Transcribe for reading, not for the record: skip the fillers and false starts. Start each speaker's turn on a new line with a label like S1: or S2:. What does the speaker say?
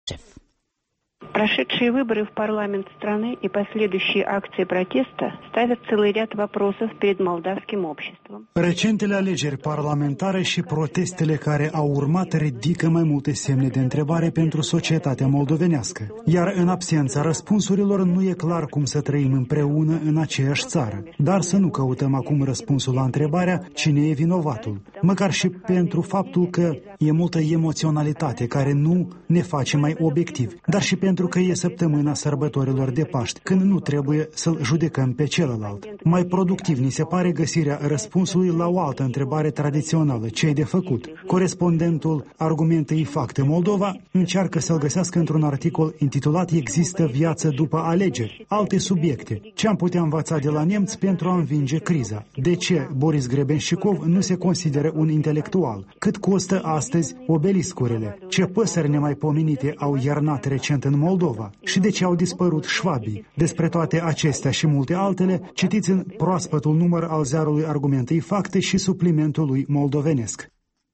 S1: Прошедшие выборы в парламент страны и последующие акции протеста ставят целый ряд вопросов перед молдавским обществом.
S2: Recentele alegeri parlamentare și protestele care au urmat ridică mai multe semne de întrebare pentru societatea moldovenească. Iar în absența răspunsurilor nu e clar cum să trăim împreună în aceeași țară. Dar să nu căutăm acum răspunsul la întrebarea cine e vinovatul. Măcar și pentru faptul că e multă emoționalitate care nu ne face mai obiectivi, dar și pentru că e săptămâna sărbătorilor de Paști, când nu trebuie să-l judecăm pe celălalt. Mai productiv ni se pare găsirea răspunsului la o altă întrebare tradițională, ce-ai de făcut. Corespondentul Argumente Fact Moldova încearcă să-l găsească într-un articol intitulat Există viață după alegeri? Alte subiecte. Ce am putea învăța de la nemți pentru a învinge criza? De ce Boris Grebenșikov nu se consideră un intelectual? Cât costă astăzi obeliscurile? Ce păsări nemaipomenite au iernat recent în Moldova? Și de ce au dispărut șvabii? Despre toate acestea și multe altele, citiți în proaspătul număr al ziarului Argumente Facte și suplimentul lui moldovenesc.